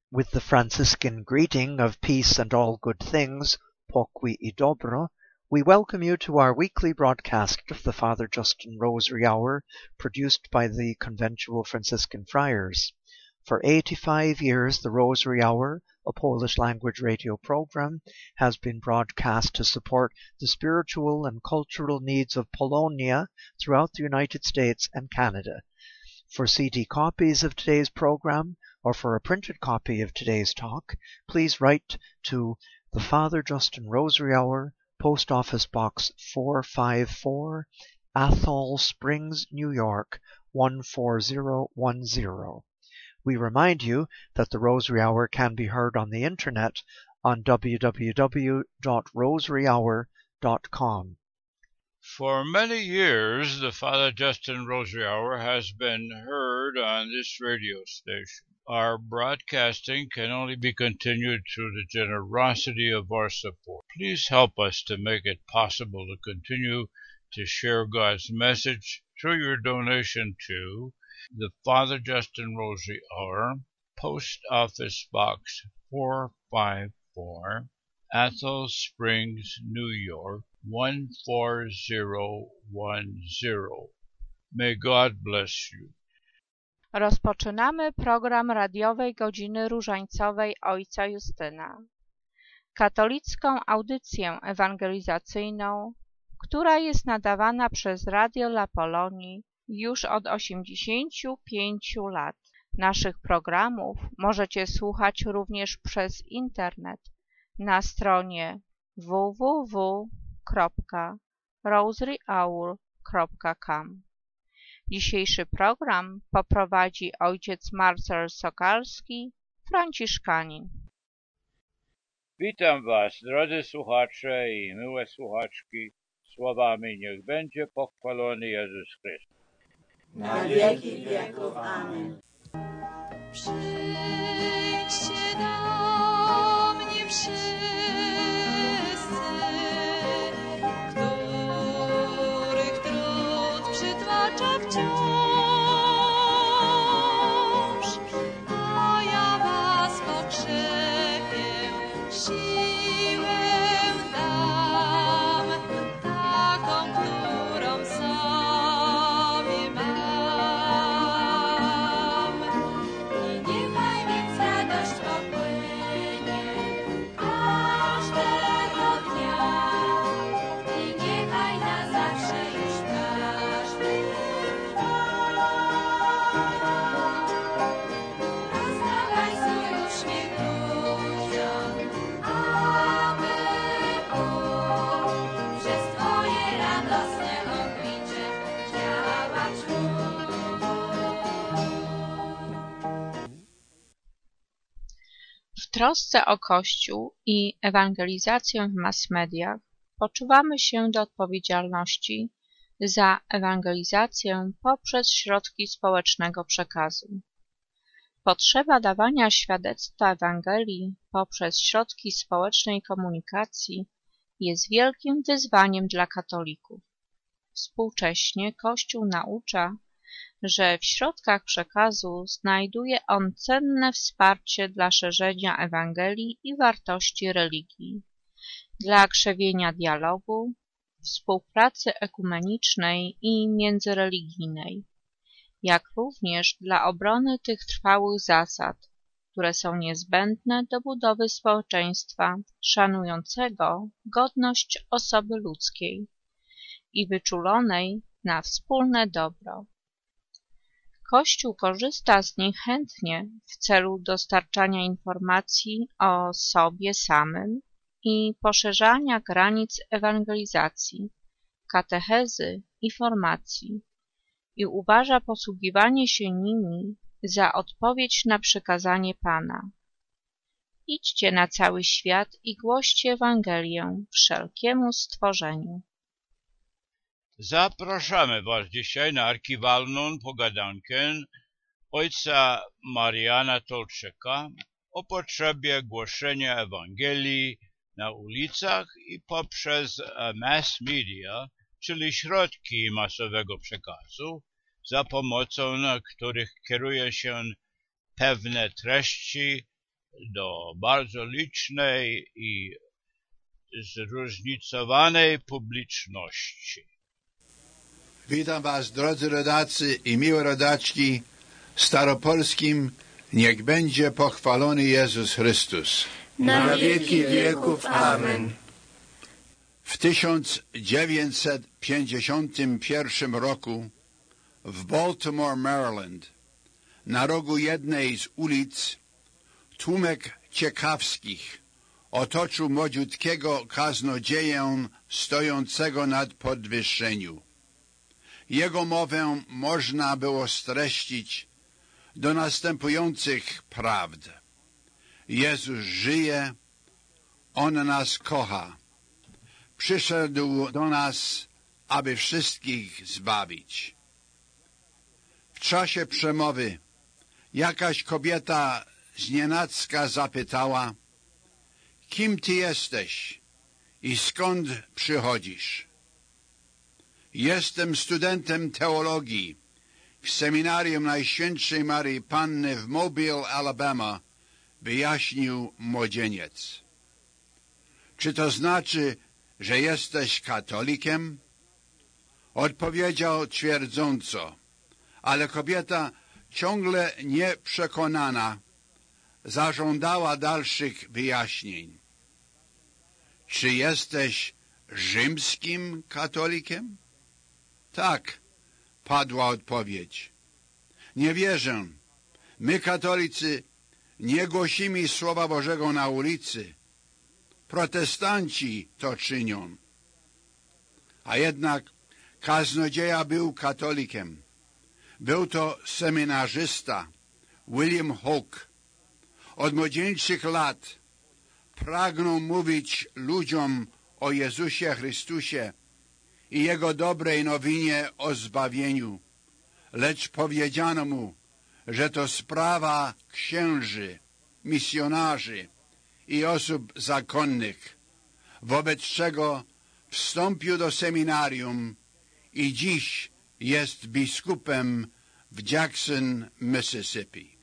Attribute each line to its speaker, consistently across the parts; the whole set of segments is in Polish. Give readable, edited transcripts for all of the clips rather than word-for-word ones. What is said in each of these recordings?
Speaker 1: With the Franciscan greeting of peace and all good things, pokój i dobro, we welcome you to our weekly broadcast of the Father Justin Rosary Hour, produced by the Conventual Franciscan Friars. For 85 years, the Rosary Hour, a Polish-language radio program, has been broadcast to support the spiritual and cultural needs of Polonia throughout the United States and Canada. For CD copies of today's program, or for a printed copy of today's talk, please write to the Father Justin Rosary Hour, Post Office Box 454, Athol Springs, New York 14010. We remind you that the Rosary Hour can be heard on the internet on www.rosaryhour.com.
Speaker 2: For many years, the Father Justin Rosary Hour has been heard on this radio station. Our broadcasting can only be continued through the generosity of our support. Please help us to make it possible to continue to share God's message through your donation to the Father Justin Rosary Hour, Post Office Box 454, Athol Springs, New York 14010. May God bless you.
Speaker 3: Rozpoczynamy program radiowej godziny różańcowej Ojca Justyna. Katolicką audycję ewangelizacyjną, która jest nadawana przez Radio La Polonii już od 85 lat. Naszych programów możecie słuchać również przez internet na stronie www.rosaryhour.com. Dzisiejszy program poprowadzi ojciec Marcel Sokalski, franciszkanin.
Speaker 2: Witam Was, drodzy słuchacze i miłe słuchaczki, słowami niech będzie pochwalony Jezus Chrystus.
Speaker 4: Na wieki wieków. Amen.
Speaker 5: Przyjdźcie do mnie wszyscy, których trud przytłacza wciąż, a ja was pokrzepię, siłę dam, taką, którą sobie mam. I niechaj więc radość popłynie każdego dnia, i niechaj na zawsze już każdy trwa. Rozdawaj swój uśmiech ludziom, aby Bóg przez Twoje radosne oblicze działać mógł.
Speaker 3: W trosce o Kościół i ewangelizację w mass mediach poczuwamy się do odpowiedzialności za ewangelizację poprzez środki społecznego przekazu. Potrzeba dawania świadectwa Ewangelii poprzez środki społecznej komunikacji jest wielkim wyzwaniem dla katolików. Współcześnie Kościół naucza, że w środkach przekazu znajduje on cenne wsparcie dla szerzenia Ewangelii i wartości religii, dla krzewienia dialogu, współpracy ekumenicznej i międzyreligijnej, jak również dla obrony tych trwałych zasad, które są niezbędne do budowy społeczeństwa szanującego godność osoby ludzkiej i wyczulonej na wspólne dobro. Kościół korzysta z nich chętnie w celu dostarczania informacji o sobie samym i poszerzania granic ewangelizacji, katechezy i formacji i uważa posługiwanie się nimi za odpowiedź na przykazanie Pana. Idźcie na cały świat i głoście Ewangelię wszelkiemu stworzeniu.
Speaker 2: Zapraszamy Was dzisiaj na archiwalną pogadankę ojca Mariana Tolczyka o potrzebie głoszenia Ewangelii na ulicach i poprzez mass media, czyli środki masowego przekazu, za pomocą których kieruje się pewne treści do bardzo licznej i zróżnicowanej publiczności.
Speaker 6: Witam was, drodzy rodacy i miłe rodaczki. Staropolskim niech będzie pochwalony Jezus Chrystus.
Speaker 4: Na wieki wieków. Amen.
Speaker 6: W 1951 roku w Baltimore, Maryland, na rogu jednej z ulic tłumek ciekawskich otoczył młodziutkiego kaznodzieję stojącego nad podwyższeniu. Jego mowę można było streścić do następujących prawd. Jezus żyje, On nas kocha. Przyszedł do nas, aby wszystkich zbawić. W czasie przemowy jakaś kobieta znienacka zapytała: kim ty jesteś i skąd przychodzisz? Jestem studentem teologii w seminarium Najświętszej Maryi Panny w Mobile, Alabama, wyjaśnił młodzieniec. Czy to znaczy, że jesteś katolikiem? Odpowiedział twierdząco, ale kobieta, ciągle nieprzekonana, zażądała dalszych wyjaśnień. Czy jesteś rzymskim katolikiem? Tak, padła odpowiedź. Nie wierzę. My, katolicy, nie głosimy Słowa Bożego na ulicy. Protestanci to czynią. A jednak kaznodzieja był katolikiem. Był to seminarzysta William Hawk. Od młodzieńczych lat pragnął mówić ludziom o Jezusie Chrystusie i Jego dobrej nowinie o zbawieniu, lecz powiedziano mu, że to sprawa księży, misjonarzy i osób zakonnych, wobec czego wstąpił do seminarium i dziś jest biskupem w Jackson, Mississippi.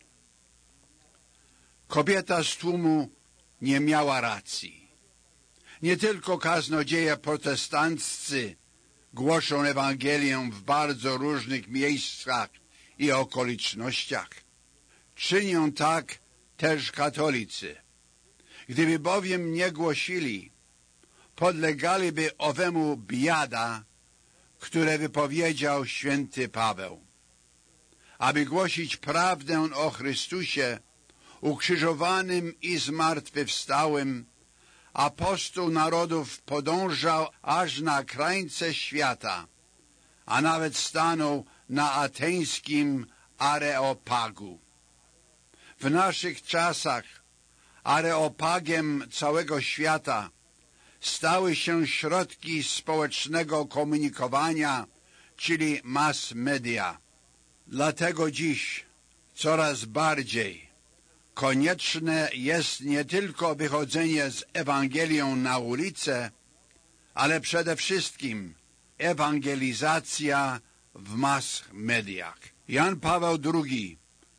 Speaker 6: Kobieta z tłumu nie miała racji. Nie tylko kaznodzieje protestanccy głoszą Ewangelię w bardzo różnych miejscach i okolicznościach. Czynią tak też katolicy. Gdyby bowiem nie głosili, podlegaliby owemu biada, które wypowiedział święty Paweł. Aby głosić prawdę o Chrystusie, ukrzyżowanym i zmartwychwstałym, apostoł narodów podążał aż na krańce świata, a nawet stanął na ateńskim Areopagu. W naszych czasach Areopagiem całego świata stały się środki społecznego komunikowania, czyli mass media. Dlatego dziś coraz bardziej konieczne jest nie tylko wychodzenie z Ewangelią na ulicę, ale przede wszystkim ewangelizacja w mass mediach. Jan Paweł II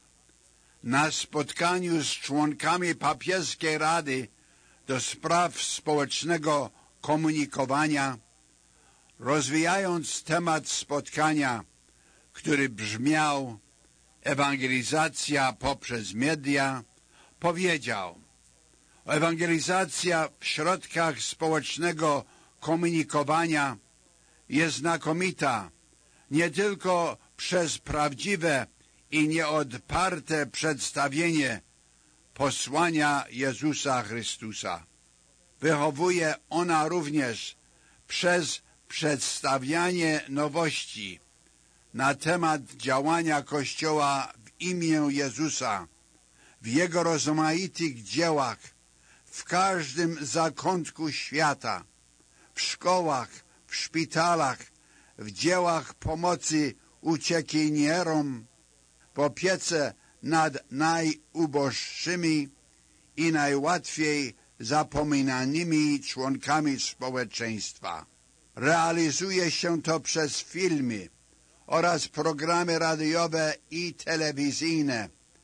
Speaker 6: na spotkaniu z członkami papieskiej Rady do spraw społecznego komunikowania, rozwijając temat spotkania, który brzmiał ewangelizacja poprzez media, powiedział: ewangelizacja w środkach społecznego komunikowania jest znakomita nie tylko przez prawdziwe i nieodparte przedstawienie posłania Jezusa Chrystusa. Wychowuje ona również przez przedstawianie nowości na temat działania Kościoła w imię Jezusa, w Jego rozmaitych dziełach, w każdym zakątku świata, w szkołach, w szpitalach, w dziełach pomocy uciekinierom, w opiece nad najuboższymi i najłatwiej zapominanymi członkami społeczeństwa. Realizuje się to przez filmy oraz programy radiowe i telewizyjne,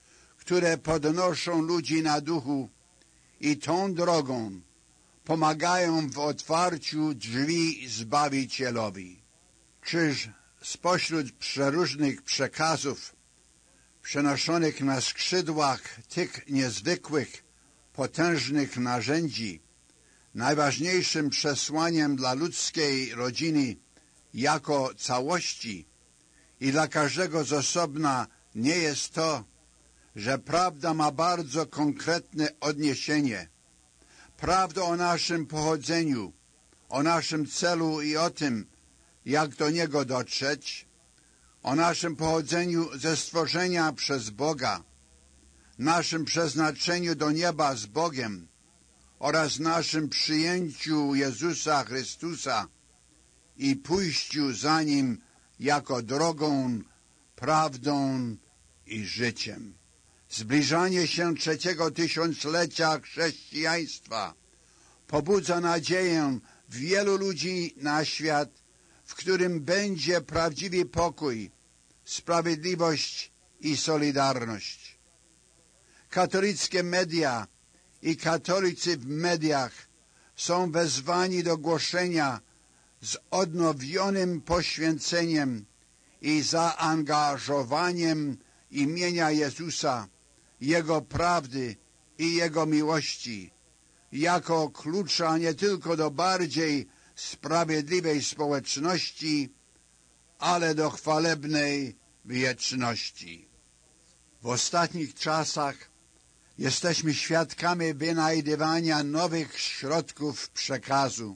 Speaker 6: które podnoszą ludzi na duchu i tą drogą pomagają w otwarciu drzwi Zbawicielowi. Czyż spośród przeróżnych przekazów przenoszonych na skrzydłach tych niezwykłych, potężnych narzędzi najważniejszym przesłaniem dla ludzkiej rodziny jako całości i dla każdego z osobna nie jest to, że prawda ma bardzo konkretne odniesienie. Prawda o naszym pochodzeniu, o naszym celu i o tym, jak do niego dotrzeć, o naszym pochodzeniu ze stworzenia przez Boga, naszym przeznaczeniu do nieba z Bogiem oraz naszym przyjęciu Jezusa Chrystusa i pójściu za Nim jako drogą, prawdą i życiem. Zbliżanie się 3. tysiąclecia chrześcijaństwa pobudza nadzieję wielu ludzi na świat, w którym będzie prawdziwy pokój, sprawiedliwość i solidarność. Katolickie media i katolicy w mediach są wezwani do głoszenia z odnowionym poświęceniem i zaangażowaniem imienia Jezusa, Jego prawdy i Jego miłości, jako klucza nie tylko do bardziej sprawiedliwej społeczności, ale do chwalebnej wieczności. W ostatnich czasach jesteśmy świadkami wynajdywania nowych środków przekazu.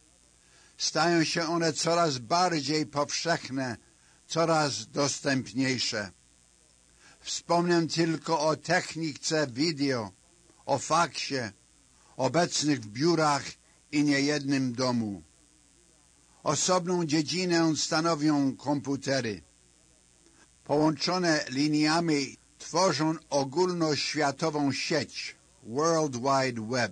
Speaker 6: Stają się one coraz bardziej powszechne, coraz dostępniejsze. Wspomnę tylko o technice wideo, o faksie, obecnych w biurach i niejednym domu. Osobną dziedzinę stanowią komputery. Połączone liniami tworzą ogólnoświatową sieć World Wide Web,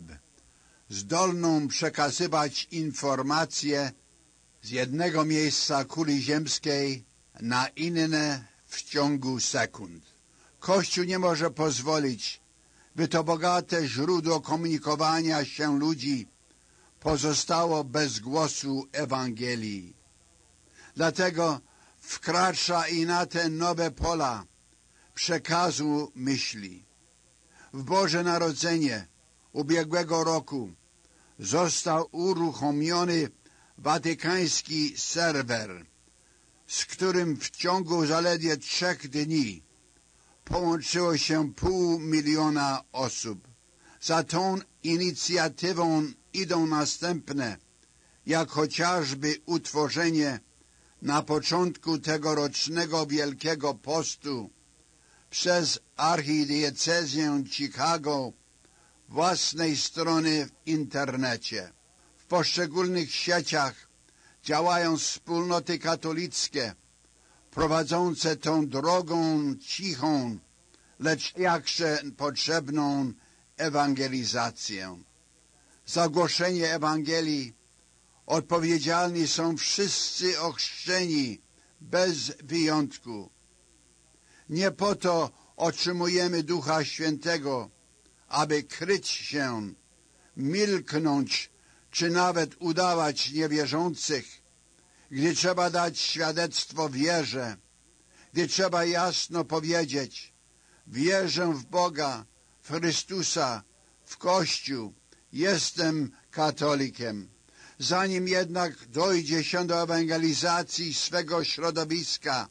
Speaker 6: zdolną przekazywać informacje z jednego miejsca kuli ziemskiej na inne w ciągu sekund. Kościół nie może pozwolić, by to bogate źródło komunikowania się ludzi pozostało bez głosu Ewangelii. Dlatego wkracza i na te nowe pola przekazu myśli. W Boże Narodzenie ubiegłego roku został uruchomiony watykański serwer, z którym w ciągu zaledwie 3 dni połączyło się 500 000 osób. Za tą inicjatywą idą następne, jak chociażby utworzenie na początku tegorocznego Wielkiego Postu przez archidiecezję Chicago własnej strony w internecie. W poszczególnych sieciach działają wspólnoty katolickie, prowadzące tą drogą cichą, lecz jakże potrzebną ewangelizację. Za głoszenie Ewangelii odpowiedzialni są wszyscy ochrzczeni bez wyjątku. Nie po to otrzymujemy Ducha Świętego, aby kryć się, milknąć, czy nawet udawać niewierzących, gdy trzeba dać świadectwo wierze, gdy trzeba jasno powiedzieć: wierzę w Boga, w Chrystusa, w Kościół, jestem katolikiem. Zanim jednak dojdzie się do ewangelizacji swego środowiska,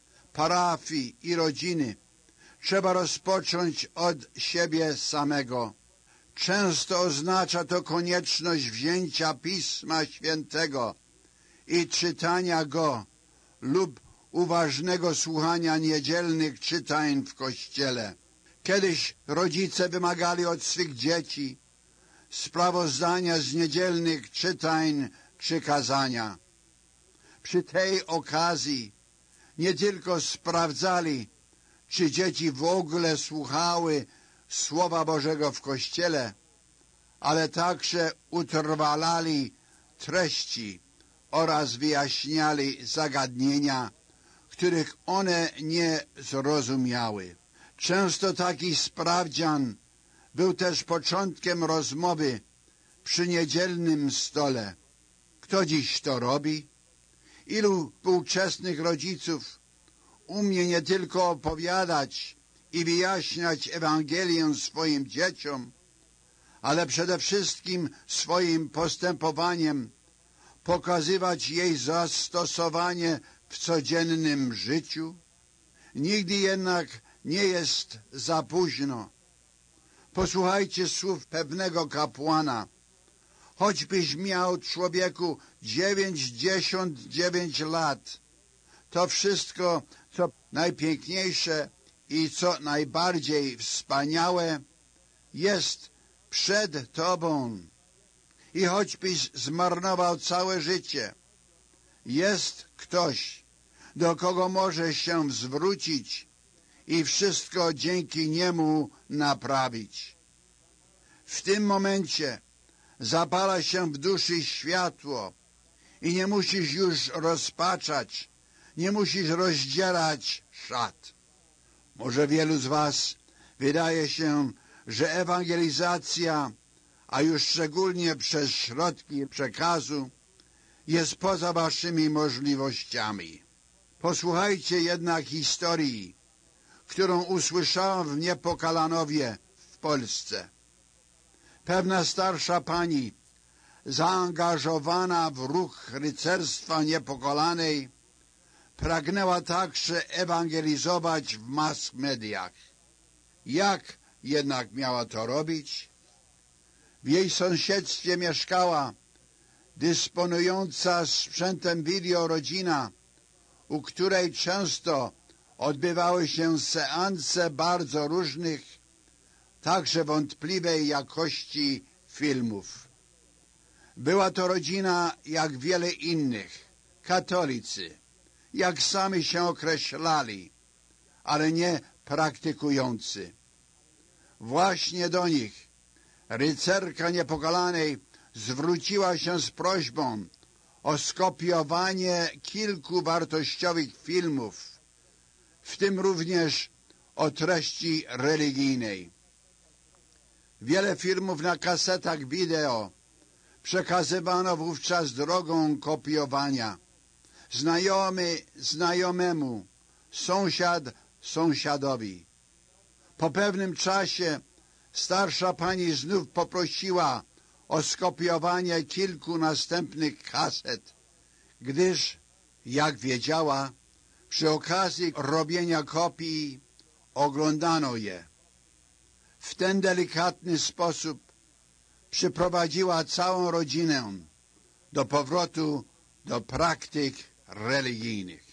Speaker 6: parafii i rodziny, trzeba rozpocząć od siebie samego. Często oznacza to konieczność wzięcia Pisma Świętego i czytania go lub uważnego słuchania niedzielnych czytań w kościele. Kiedyś rodzice wymagali od swych dzieci sprawozdania z niedzielnych czytań czy kazania. Przy tej okazji nie tylko sprawdzali, czy dzieci w ogóle słuchały Słowa Bożego w kościele, ale także utrwalali treści oraz wyjaśniali zagadnienia, których one nie zrozumiały. Często taki sprawdzian był też początkiem rozmowy przy niedzielnym stole. Kto dziś to robi? Ilu współczesnych rodziców umie nie tylko opowiadać i wyjaśniać Ewangelię swoim dzieciom, ale przede wszystkim swoim postępowaniem pokazywać jej zastosowanie w codziennym życiu? Nigdy jednak nie jest za późno. Posłuchajcie słów pewnego kapłana. Choćbyś miał, człowieku, 99 lat, to wszystko, co najpiękniejsze i co najbardziej wspaniałe, jest przed tobą. I choćbyś zmarnował całe życie, jest ktoś, do kogo możesz się zwrócić i wszystko dzięki niemu naprawić. W tym momencie zapala się w duszy światło i nie musisz już rozpaczać, nie musisz rozdzierać szat. Może wielu z was wydaje się, że ewangelizacja, a już szczególnie przez środki przekazu, jest poza waszymi możliwościami. Posłuchajcie jednak historii, którą usłyszałem w Niepokalanowie w Polsce. Pewna starsza pani, zaangażowana w ruch rycerstwa Niepokalanej, pragnęła także ewangelizować w mass mediach. Jak jednak miała to robić? W jej sąsiedztwie mieszkała dysponująca sprzętem wideo rodzina, u której często odbywały się seanse bardzo różnych, także wątpliwej jakości filmów. Była to rodzina jak wiele innych, katolicy, jak sami się określali, ale nie praktykujący. Właśnie do nich rycerka Niepokalanej zwróciła się z prośbą o skopiowanie kilku wartościowych filmów, w tym również o treści religijnej. Wiele filmów na kasetach wideo przekazywano wówczas drogą kopiowania. Znajomy znajomemu, sąsiad sąsiadowi. Po pewnym czasie starsza pani znów poprosiła o skopiowanie kilku następnych kaset, gdyż, jak wiedziała, przy okazji robienia kopii oglądano je. W ten delikatny sposób przyprowadziła całą rodzinę do powrotu do praktyk religijnych.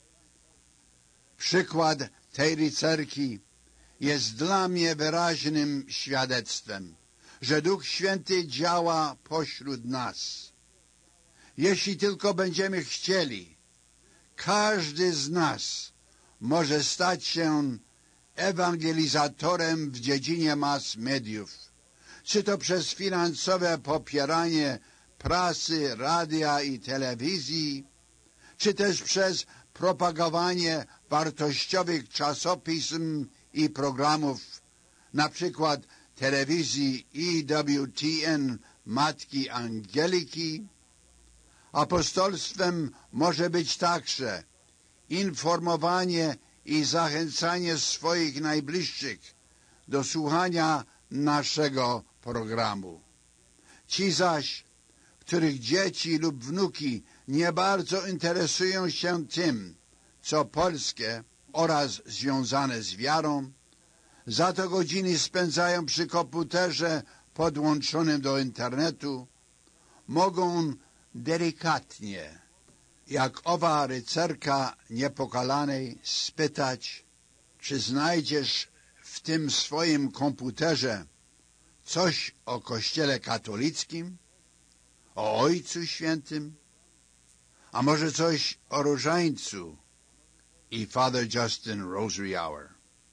Speaker 6: Przykład tej rycerki jest dla mnie wyraźnym świadectwem, że Duch Święty działa pośród nas. Jeśli tylko będziemy chcieli, każdy z nas może stać się ewangelizatorem w dziedzinie mass mediów, czy to przez finansowe popieranie prasy, radia i telewizji, czy też przez propagowanie wartościowych czasopism i programów, na przykład telewizji EWTN Matki Angeliki. Apostolstwem może być także informowanie i zachęcanie swoich najbliższych do słuchania naszego programu. Ci zaś, których dzieci lub wnuki nie bardzo interesują się tym, co polskie oraz związane z wiarą, za to godziny spędzają przy komputerze podłączonym do internetu, mogą delikatnie, jak owa rycerka Niepokalanej, spytać, czy znajdziesz w tym swoim komputerze coś o Kościele katolickim, o Ojcu Świętym, a może coś o Różańcu i Father Justin Rosary Hour.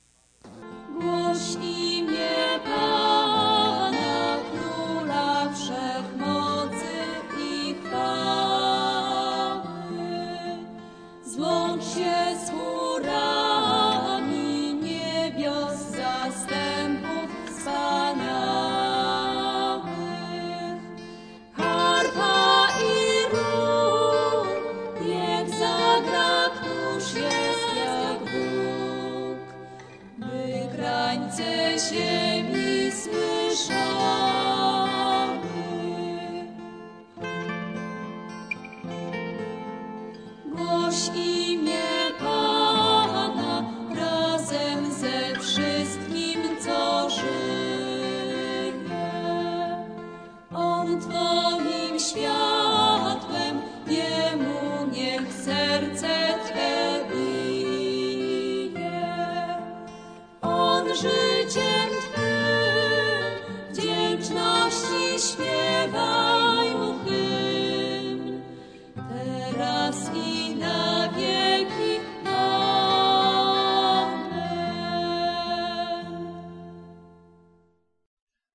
Speaker 5: Głoś imię Pana, Króla Wszechmocy i chwały. Złącz się z chórami niebios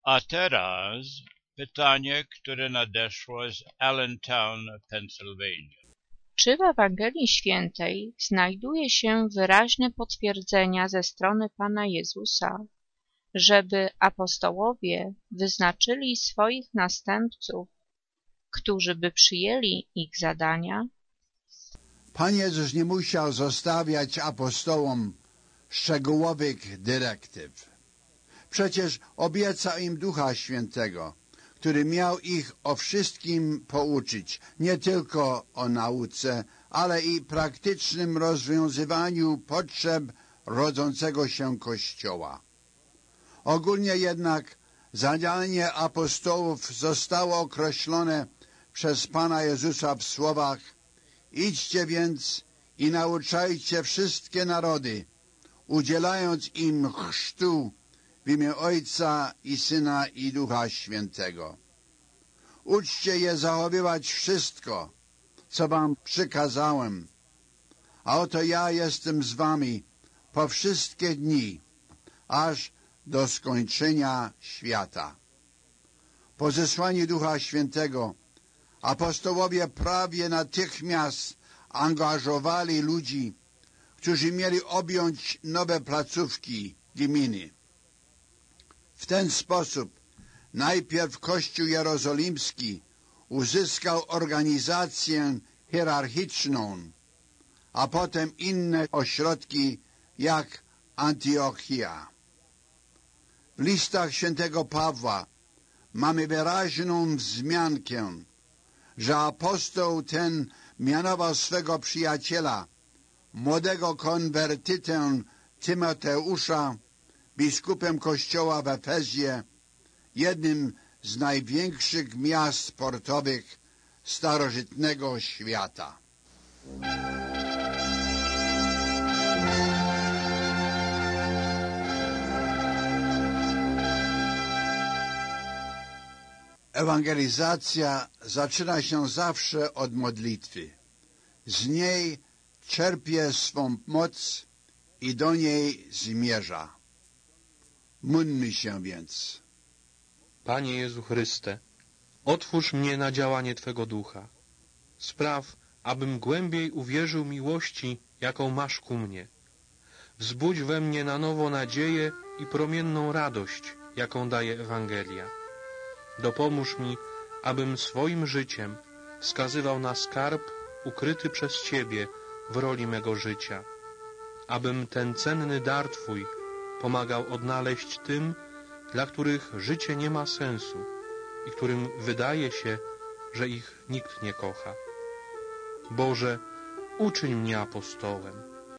Speaker 2: A teraz pytanie, które nadeszło z Allentown, Pennsylvania.
Speaker 3: Czy w Ewangelii Świętej znajduje się wyraźne potwierdzenia ze strony Pana Jezusa, żeby apostołowie wyznaczyli swoich następców, którzy by przyjęli ich zadania?
Speaker 6: Pan Jezus nie musiał zostawiać apostołom szczegółowych dyrektyw. Przecież obiecał im Ducha Świętego, który miał ich o wszystkim pouczyć, nie tylko o nauce, ale i praktycznym rozwiązywaniu potrzeb rodzącego się Kościoła. Ogólnie jednak zadanie apostołów zostało określone przez Pana Jezusa w słowach: idźcie więc i nauczajcie wszystkie narody, udzielając im chrztu w imię Ojca i Syna i Ducha Świętego. Uczcie je zachowywać wszystko, co wam przykazałem, a oto ja jestem z wami po wszystkie dni, aż do skończenia świata. Po zesłaniu Ducha Świętego apostołowie prawie natychmiast angażowali ludzi, którzy mieli objąć nowe placówki gminy. W ten sposób najpierw Kościół Jerozolimski uzyskał organizację hierarchiczną, a potem inne ośrodki jak Antiochia. W listach świętego Pawła mamy wyraźną wzmiankę, że apostoł ten mianował swego przyjaciela, młodego konwertytę Tymoteusza, biskupem kościoła w Efezie, jednym z największych miast portowych starożytnego świata. Ewangelizacja zaczyna się zawsze od modlitwy. Z niej czerpie swą moc i do niej zmierza. Módlmy się więc.
Speaker 7: Panie Jezu Chryste, otwórz mnie na działanie Twego Ducha. Spraw, abym głębiej uwierzył miłości, jaką masz ku mnie. Wzbudź we mnie na nowo nadzieję i promienną radość, jaką daje Ewangelia. Dopomóż mi, abym swoim życiem wskazywał na skarb ukryty przez Ciebie w roli mego życia. Abym ten cenny dar Twój pomagał odnaleźć tym, dla których życie nie ma sensu i którym wydaje się, że ich nikt nie kocha. Boże, uczyń mnie apostołem.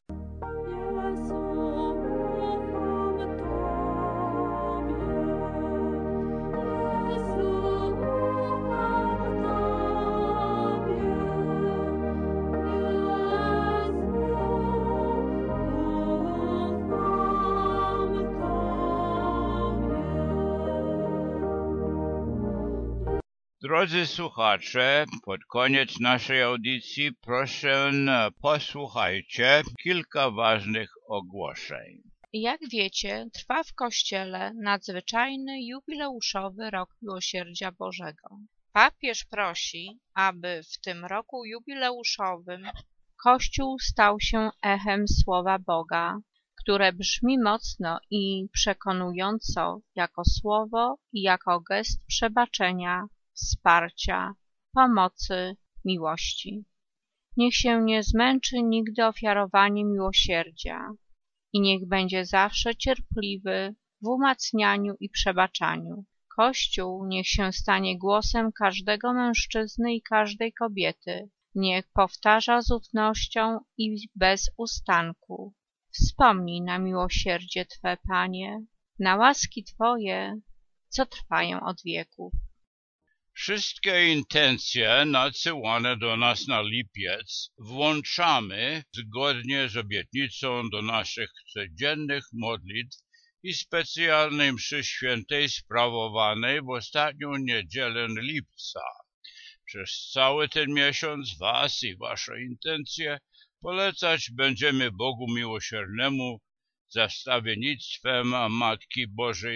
Speaker 2: Drodzy słuchacze, pod koniec naszej audycji proszę posłuchajcie kilka ważnych ogłoszeń.
Speaker 3: Jak wiecie, trwa w Kościele nadzwyczajny jubileuszowy rok Miłosierdzia Bożego. Papież prosi, aby w tym roku jubileuszowym Kościół stał się echem Słowa Boga, które brzmi mocno i przekonująco jako słowo i jako gest przebaczenia, wsparcia, pomocy, miłości. Niech się nie zmęczy nigdy ofiarowaniem miłosierdzia i niech będzie zawsze cierpliwy w umacnianiu i przebaczaniu. Kościół niech się stanie głosem każdego mężczyzny i każdej kobiety. Niech powtarza z ufnością i bez ustanku: wspomnij na miłosierdzie Twe, Panie, na łaski Twoje, co trwają od wieków.
Speaker 2: Wszystkie intencje nadsyłane do nas na lipiec włączamy zgodnie z obietnicą do naszych codziennych modlitw i specjalnej mszy świętej sprawowanej w ostatnią niedzielę lipca. Przez cały ten miesiąc Was i Wasze intencje polecać będziemy Bogu Miłosiernemu za wstawiennictwem Matki Bożej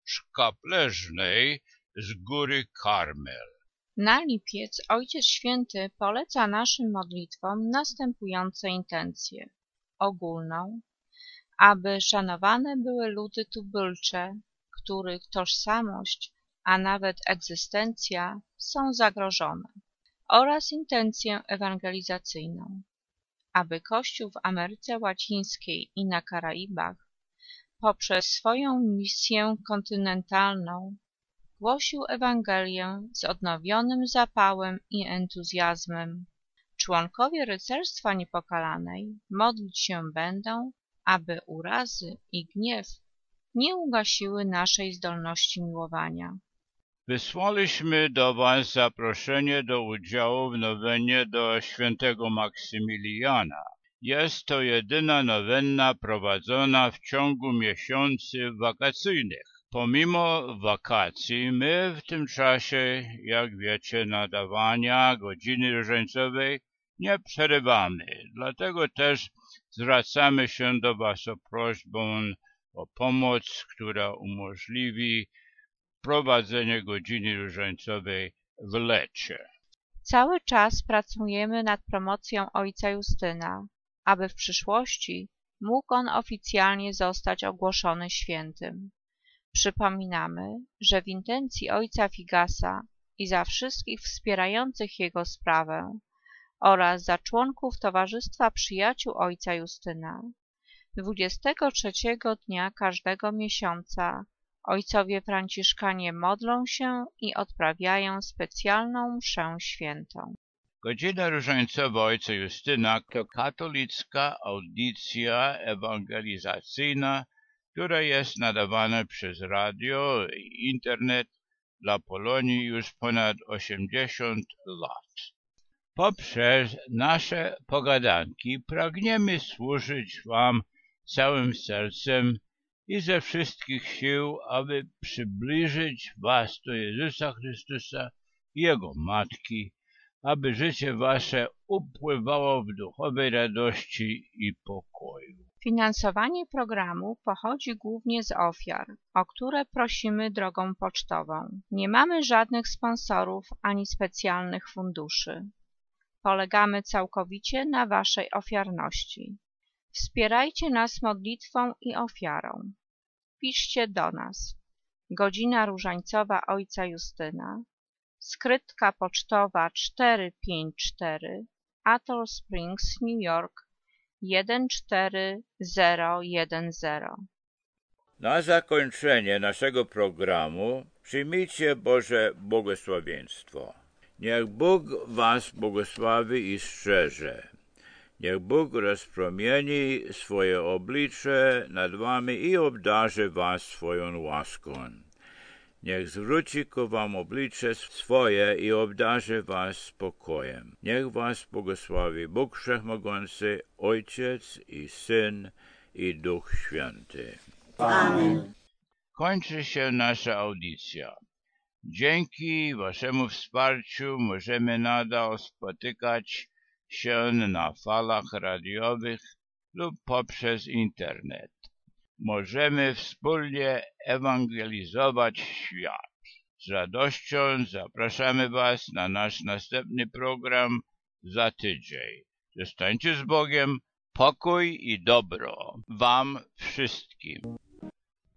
Speaker 2: szkapleżnej z góry Karmel.
Speaker 3: Na lipiec Ojciec Święty poleca naszym modlitwom następujące intencje. Ogólną, aby szanowane były ludy tubylcze, których tożsamość, a nawet egzystencja są zagrożone, oraz intencję ewangelizacyjną, aby Kościół w Ameryce Łacińskiej i na Karaibach poprzez swoją misję kontynentalną głosił Ewangelię z odnowionym zapałem i entuzjazmem. Członkowie Rycerstwa Niepokalanej modlić się będą, aby urazy i gniew nie ugasiły naszej zdolności miłowania.
Speaker 2: Wysłaliśmy do Was zaproszenie do udziału w nowenie do świętego Maksymiliana. Jest to jedyna nowenna prowadzona w ciągu miesięcy wakacyjnych. Pomimo wakacji my w tym czasie, jak wiecie, nadawania godziny różańcowej nie przerywamy. Dlatego też zwracamy się do Was o prośbę o pomoc, która umożliwi prowadzenie godziny różańcowej w lecie.
Speaker 3: Cały czas pracujemy nad promocją ojca Justyna, aby w przyszłości mógł on oficjalnie zostać ogłoszony świętym. Przypominamy, że w intencji ojca Figasa i za wszystkich wspierających jego sprawę oraz za członków Towarzystwa Przyjaciół ojca Justyna 23 dnia każdego miesiąca ojcowie franciszkanie modlą się i odprawiają specjalną mszę świętą.
Speaker 2: Godzina różańcowa ojca Justyna to katolicka audycja ewangelizacyjna, która jest nadawana przez radio i internet dla Polonii już ponad 80 lat. Poprzez nasze pogadanki pragniemy służyć Wam całym sercem i ze wszystkich sił, aby przybliżyć Was do Jezusa Chrystusa i Jego Matki, aby życie Wasze upływało w duchowej radości i pokoju.
Speaker 3: Finansowanie programu pochodzi głównie z ofiar, o które prosimy drogą pocztową. Nie mamy żadnych sponsorów ani specjalnych funduszy. Polegamy całkowicie na Waszej ofiarności. Wspierajcie nas modlitwą i ofiarą. Piszcie do nas. Godzina różańcowa ojca Justyna, skrytka pocztowa 454, Atoll Springs, New York 14010.
Speaker 2: Na zakończenie naszego programu przyjmijcie Boże błogosławieństwo. Niech Bóg Was błogosławi i strzeże. Niech Bóg rozpromieni swoje oblicze nad Wami i obdarzy Was swoją łaską. Niech zwróci ku Wam oblicze swoje i obdarzy Was spokojem. Niech Was błogosławi Bóg Wszechmogący, Ojciec i Syn i Duch Święty.
Speaker 4: Amen.
Speaker 2: Kończy się nasza audycja. Dzięki Waszemu wsparciu możemy nadal spotykać się na falach radiowych lub poprzez internet. Możemy wspólnie ewangelizować świat. Z radością zapraszamy Was na nasz następny program za tydzień. Zostańcie z Bogiem, pokój i dobro Wam wszystkim.